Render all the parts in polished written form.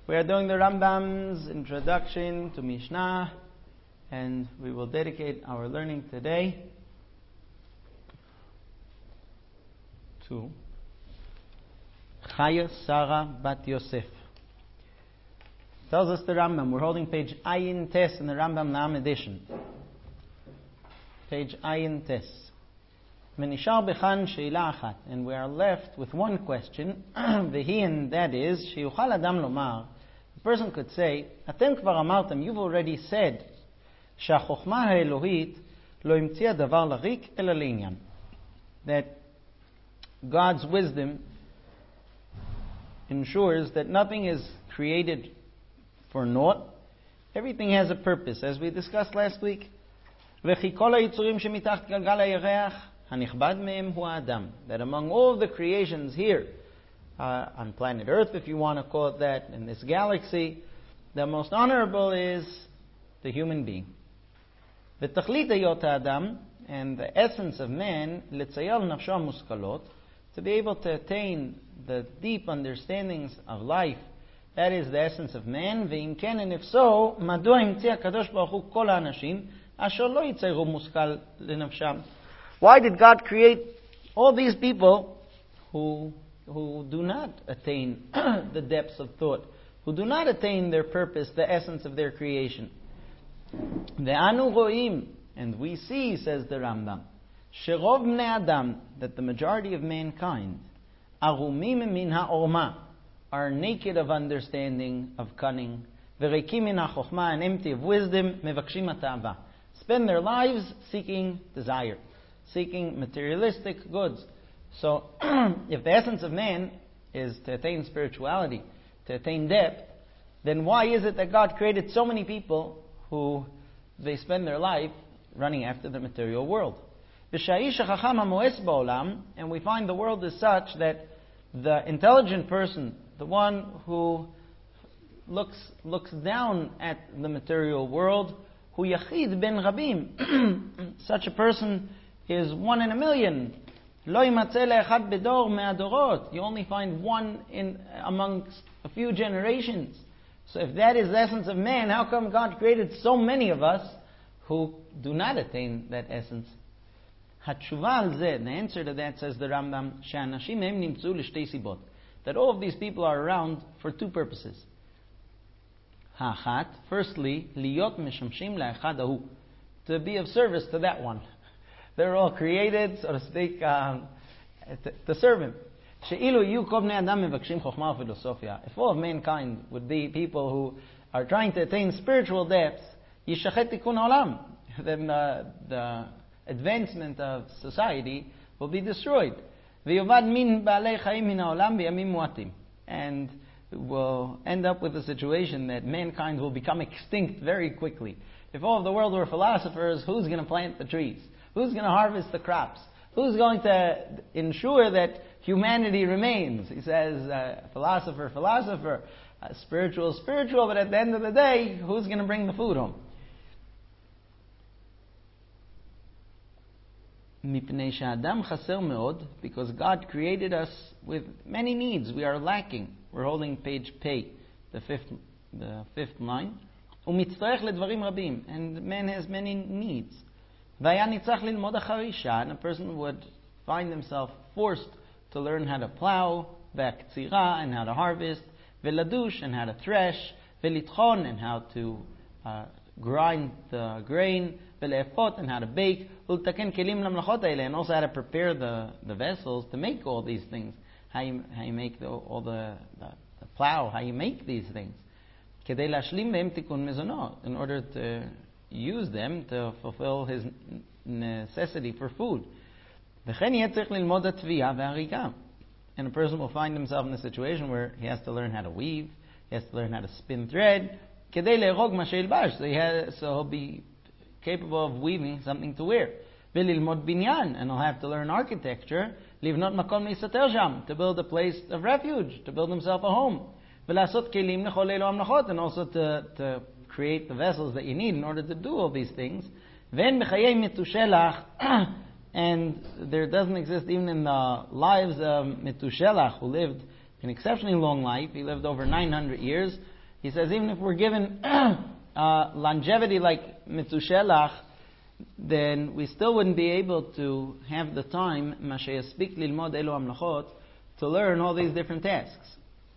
We are doing the Rambam's introduction to Mishnah, and we will dedicate our learning today to Chaya Sarah Bat Yosef. Tells us the Rambam. We're holding page Ayin Tes in the Rambam Naam edition. Page Ayin Tes. Menishar bechan sheila achat, and we are left with one question. Vehi, and that is, sheyuchal adam lomar. The person could say, "Atem kvar amartem, you've already said, she'achochma ha'elohit lo imtzia davar larik ela le'inyan." That God's wisdom ensures that nothing is created for naught. Everything has a purpose, as we discussed last week. V'chi kol ha'yitzurim shemitacht galgal ha'yereach hanichbad mehem hu ha'adam. That among all the creations here, on planet Earth, if you want to call it that, in this galaxy, the most honorable is the human being. V'tachlit hayot ha'adam, and the essence of man, litzayal nafsho muskalot, to be able to attain the deep understandings of life. That is the essence of man. Ve'im ken, and if so, madua imtzia kadosh baruch hu kol ha'anashim asher lo yitzayru muskal lenafsham. Why did God create all these people who do not attain the depths of thought, who do not attain their purpose, the essence of their creation? Ve'anu ro'im, and we see, says the Rambam, sherov bnei adam, that the majority of mankind, arumim min ha'orma, are naked of understanding, of cunning, ve'reikim min ha'chochma, and empty of wisdom, mevakshim ha'ta'ava, spend their lives seeking desire, seeking materialistic goods. So, if the essence of man is to attain spirituality, to attain depth, then why is it that God created so many people who they spend their life running after the material world? And we find the world is such that the intelligent person, the one who looks down at the material world, hu yachid ben rabim, such a person is one in a million. You only find one amongst a few generations. So if that is the essence of man, how come God created so many of us who do not attain that essence? The answer to that, says the Rambam, that all of these people are around for two purposes. Firstly, to be of service to that one. They're all created, so to speak, to serve him. If all of mankind would be people who are trying to attain spiritual depths, then the advancement of society will be destroyed. And we'll end up with a situation that mankind will become extinct very quickly. If all of the world were philosophers, who's going to plant the trees? Who's going to harvest the crops? Who's going to ensure that humanity remains? He says, philosopher, spiritual, but at the end of the day, who's going to bring the food home? Because God created us with many needs. We are lacking. We're holding page Pei, the fifth line. And man has many needs. And a person would find himself forced to learn how to plow, and how to harvest, and how to thresh, and how to grind the grain, and how to bake, and also how to prepare the vessels to make all these things. How you make the plow, how you make these things. In order to use them to fulfill his necessity for food. And a person will find himself in a situation where he has to learn how to weave, he has to learn how to spin thread, so he'll be capable of weaving something to wear. And he'll have to learn architecture, to build a place of refuge, to build himself a home. And also to create the vessels that you need in order to do all these things. And there doesn't exist even in the lives of Metushelach, who lived an exceptionally long life. He lived over 900 years. He says even if we're given longevity like Mitzushelach, then we still wouldn't be able to have the time to learn all these different tasks.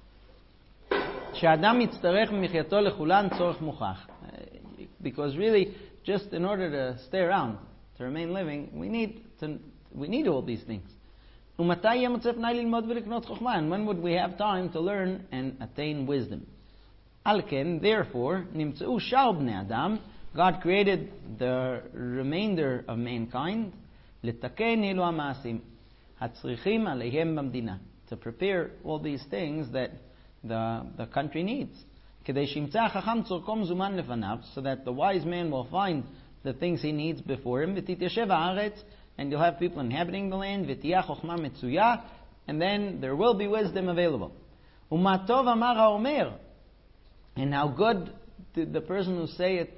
Because really, just in order to stay around, to remain living, we need all these things. And when would we have time to learn and attain wisdom? Therefore, God created the remainder of mankind to prepare all these things that the country needs. So that the wise man will find the things he needs before him. And you'll have people inhabiting the land. And then there will be wisdom available. And how good did the person who say it,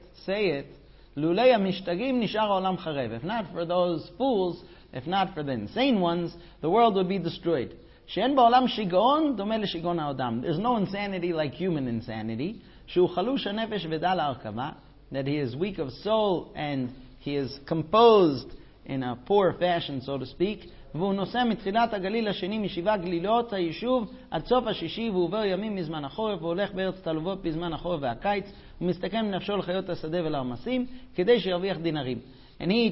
if not for those fools, if not for the insane ones, the world would be destroyed. There's no insanity like human insanity. That he is weak of soul and he is composed in a poor fashion, so to speak. והוא נוסע מתחילת הגליל השני משבעה גלילות היישוב עד סוף השישי והוא עובר ימים מזמן החורף והולך בארץ תלוות בזמן החורף והקיץ ומסתכן מנפשו לחיות השדה ולעומסים כדי שירוויח דינרים. And he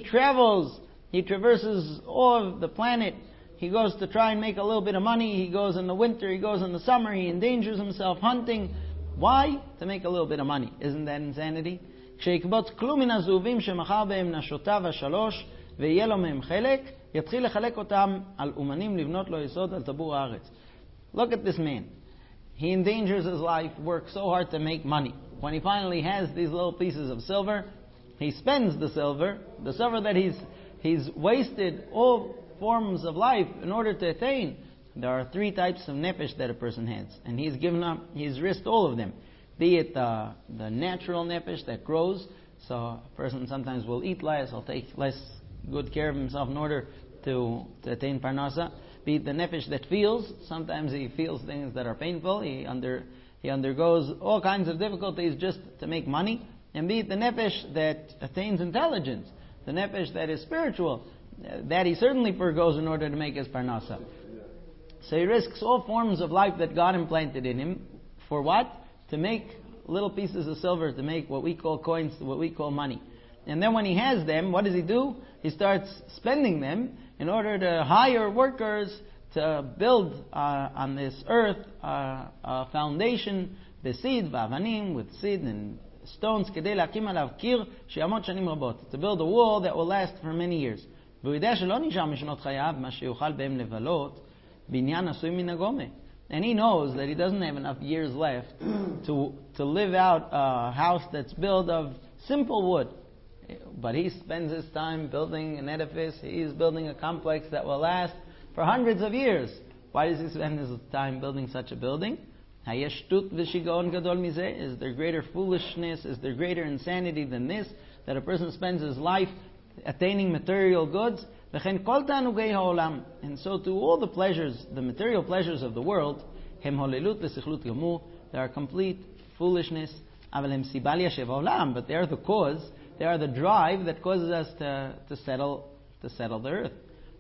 traverses all of the planet. He goes to try and make a little bit of money. He goes in the winter, he goes in the summer, he endangers himself hunting. Why? To make a little bit of money. Isn't that insanity? כשיקבוץ כלום מן הזהובים שמכר בהם נשותיו השלוש ויהיה לו מהם חלק יתחיל לחלק אותם על אומנים לבנות לו יסוד על טבור הארץ. Look at this man. He endangers his life, works so hard to make money. When he finally has these little pieces of silver, he spends the silver that he's wasted all forms of life in order to attain. There are three types of nefesh that a person has, and he's risked all of them. Be it the natural nefesh that grows, so a person sometimes will eat less, or take less good care of himself in order to attain parnasa. Be it the nefesh that feels, sometimes he feels things that are painful, he undergoes all kinds of difficulties just to make money. And be it the nefesh that attains intelligence, the nefesh that is spiritual, that he certainly forgoes in order to make his parnasa. So he risks all forms of life that God implanted in him. For what? To make little pieces of silver, to make what we call coins, what we call money. And then when he has them, what does he do? He starts spending them in order to hire workers to build on this earth a foundation, besid, v'avanim, with seed and stones, כדי להקים עליו קיר שיעמוד שנים רבות, to build a wall that will last for many years. והוא יודע שלא נשאר משנות חייו מה שיוכל בהם לבלות בניין עשוי מן הגומה. And he knows that he doesn't have enough years left to live out a house that's built of simple wood. But he spends his time building an edifice. He's building a complex that will last for hundreds of years. Why does he spend his time building such a building? Is there greater foolishness? Is there greater insanity than this? That a person spends his life attaining material goods? And so to all the pleasures, the material pleasures of the world, they are complete foolishness. But they are the cause. They are the drive that causes us to settle the earth.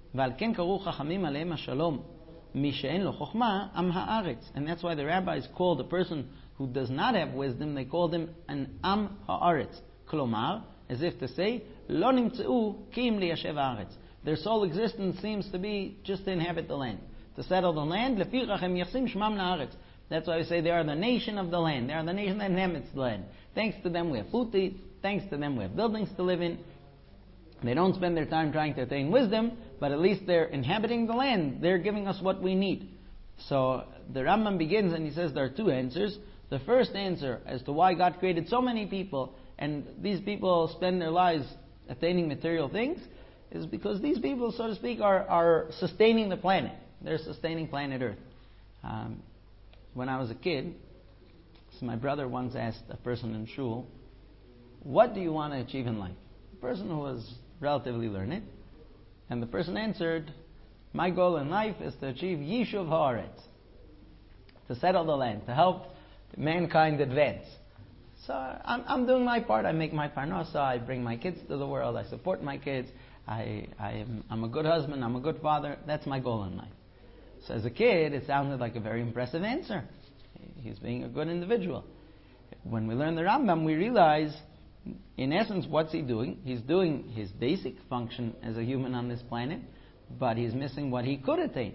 And that's why the rabbis called a person who does not have wisdom, they called him an am haaretz. Klomar, as if to say, lo nimtzeu ki im liyashev haaretz. Their sole existence seems to be just to inhabit the land, to settle the land. That's why we say they are the nation of the land. They are the nation that inhabits the land. Thanks to them we have food to eat. Thanks to them we have buildings to live in. They don't spend their time trying to attain wisdom, but at least they're inhabiting the land. They're giving us what we need. So the Rambam begins and he says there are two answers. The first answer as to why God created so many people and these people spend their lives attaining material things is because these people, so to speak, are sustaining the planet. They're sustaining planet Earth. When I was a kid, so my brother once asked a person in shul, what do you want to achieve in life? A person who was relatively learned. And the person answered, my goal in life is to achieve Yishuv Haaretz, to settle the land, to help mankind advance. So I'm doing my part. I make my parnasa. I bring my kids to the world. I support my kids. I'm a good husband. I'm a good father. That's my goal in life. So as a kid, it sounded like a very impressive answer. He's being a good individual. When we learn the Rambam, we realize, in essence, what's he doing? He's doing his basic function as a human on this planet, but he's missing what he could attain.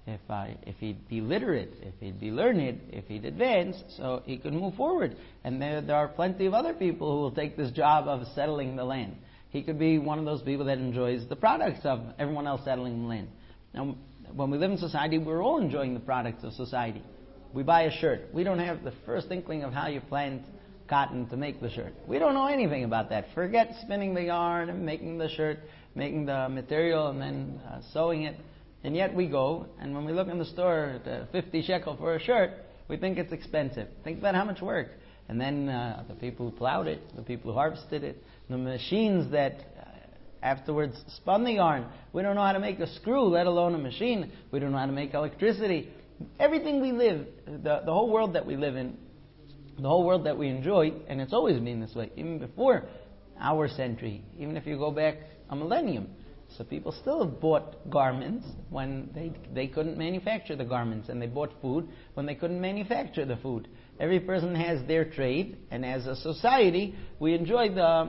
If he'd be literate, if he'd be learned, if he'd advance, so he could move forward. And there are plenty of other people who will take this job of settling the land. He could be one of those people that enjoys the products of everyone else settling the land. Now, when we live in society, we're all enjoying the products of society. We buy a shirt. We don't have the first inkling of how you plant cotton to make the shirt. We don't know anything about that. Forget spinning the yarn and making the shirt, making the material and then sewing it. And yet we go, and when we look in the store at 50 shekel for a shirt, we think it's expensive. Think about how much work. And then the people who plowed it, the people who harvested it, the machines that afterwards spun the yarn. We don't know how to make a screw, let alone a machine. We don't know how to make electricity. Everything we live, the whole world that we live in, the whole world that we enjoy, and it's always been this way, even before our century, even if you go back a millennium. So people still bought garments when they couldn't manufacture the garments, and they bought food when they couldn't manufacture the food. Every person has their trade, and as a society, we enjoy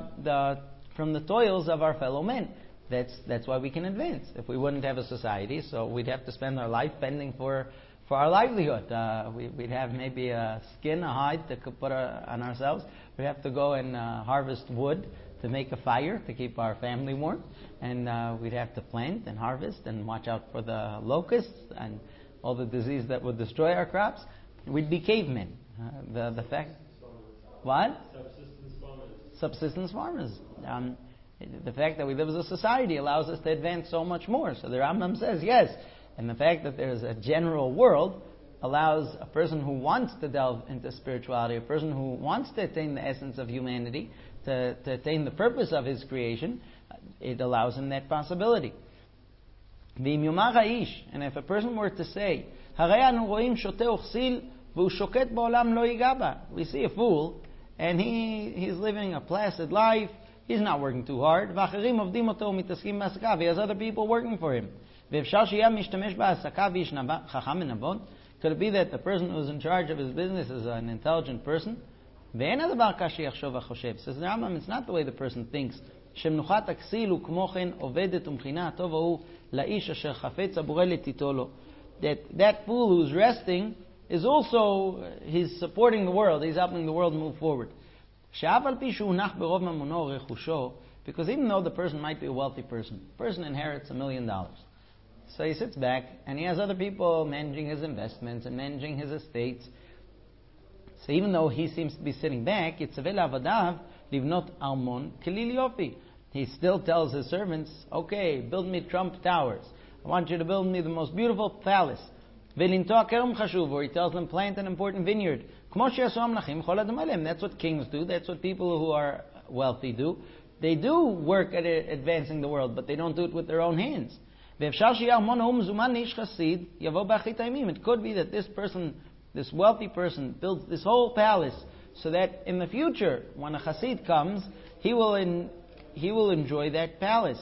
from the toils of our fellow men. That's why we can advance. If we wouldn't have a society, so we'd have to spend our life fending for our livelihood. We'd have maybe a skin, a hide to put on ourselves. We'd have to go and harvest wood to make a fire to keep our family warm, and we'd have to plant and harvest and watch out for the locusts and all the disease that would destroy our crops. We'd be cavemen. The fact, what? Subsistence farmers. The fact that we live as a society allows us to advance so much more. So the Rambam says yes, and the fact that there's a general world allows a person who wants to delve into spirituality, a person who wants to attain the essence of humanity, to attain the purpose of his creation, it allows him that possibility. And if a person were to say, we see a fool, and he's living a placid life, he's not working too hard, he has other people working for him. Could it be that the person who's in charge of his business is an intelligent person? Says the Rambam, it's not the way the person thinks. That fool who's resting is also, he's supporting the world, he's helping the world move forward. Because even though the person might be a wealthy person, the person inherits $1 million. So he sits back and he has other people managing his investments and managing his estates. So even though he seems to be sitting back, he still tells his servants, okay, build me Trump Towers. I want you to build me the most beautiful palace. Or he tells them, plant an important vineyard. That's what kings do. That's what people who are wealthy do. They do work at advancing the world, but they don't do it with their own hands. It could be that this person, this wealthy person, builds this whole palace so that in the future, when a chassid comes, he will enjoy that palace.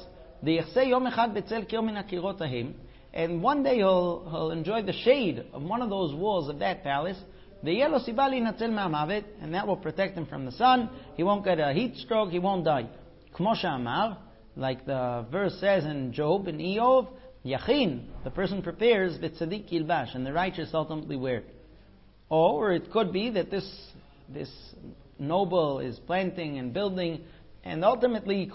And one day he'll enjoy the shade of one of those walls of that palace. And that will protect him from the sun. He won't get a heat stroke. He won't die. Like the verse says in Job and Eov, Yachin, the person prepares, v'tzadik yilbash, and the righteous ultimately wear it. Or it could be that this noble is planting and building, and ultimately,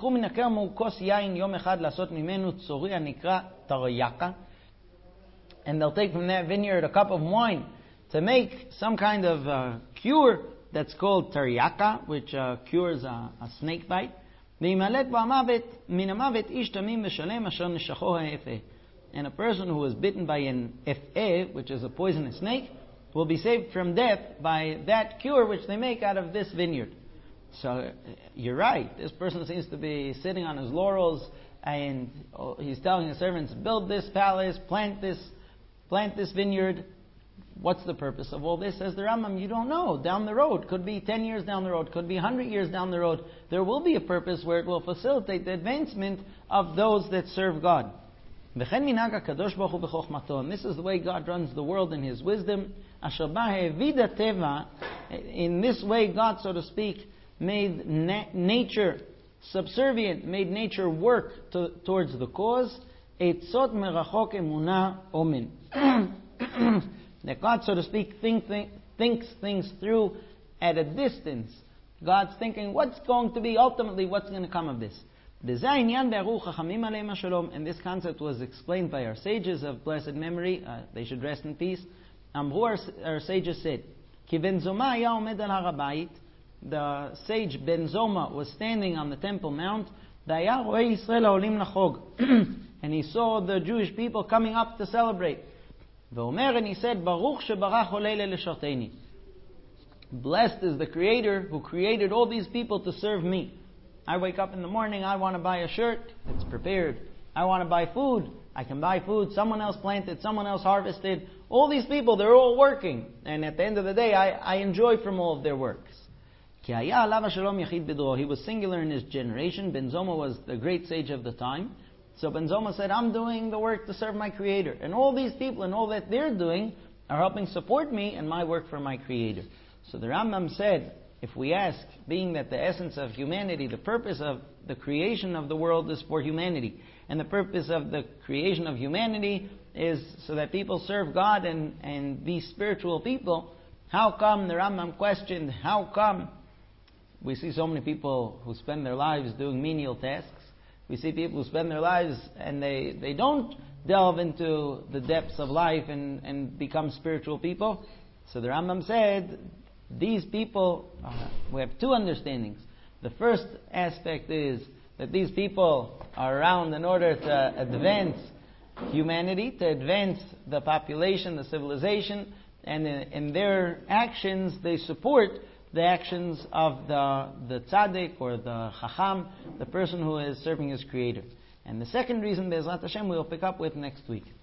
and they'll take from that vineyard a cup of wine to make some kind of cure that's called taryaka, which cures a snake bite. And a person who is bitten by an ef'eh, which is a poisonous snake, will be saved from death by that cure which they make out of this vineyard. So you're right. This person seems to be sitting on his laurels, and he's telling his servants, build this palace, plant this vineyard. what's the purpose of all this? Says the Rambam, you don't know. Down the road, could be 10 years down the road, could be 100 years down the road, there will be a purpose where it will facilitate the advancement of those that serve God. And this is the way God runs the world in His wisdom. In this way, God, so to speak, made nature subservient, made nature work towards the cause. That God, so to speak, thinks things through at a distance. God's thinking, what's going to be ultimately, what's going to come of this? And this concept was explained by our sages of blessed memory. They should rest in peace. Our sages said, the sage Ben Zoma was standing on the Temple Mount, and he saw the Jewish people coming up to celebrate. And he said, blessed is the Creator who created all these people to serve me. I wake up in the morning, I want to buy a shirt, it's prepared. I want to buy food, I can buy food. Someone else planted, someone else harvested. All these people, they're all working. And at the end of the day, I enjoy from all of their works. He was singular in his generation. Ben Zoma was the great sage of the time. So Ben Zoma said, I'm doing the work to serve my Creator. And all these people and all that they're doing are helping support me and my work for my Creator. So the Rambam said, if we ask, being that the essence of humanity, the purpose of the creation of the world is for humanity, and the purpose of the creation of humanity is so that people serve God and be spiritual people, how come, the Rambam questioned, how come we see so many people who spend their lives doing menial tasks? We see people who spend their lives and they don't delve into the depths of life and become spiritual people. So the Rambam said, these people, we have two understandings. The first aspect is that these people are around in order to advance humanity, to advance the population, the civilization, and in their actions they support the actions of the tzaddik or the chacham, the person who is serving his Creator. And the second reason, Be'ezrat Hashem, we'll pick up with next week.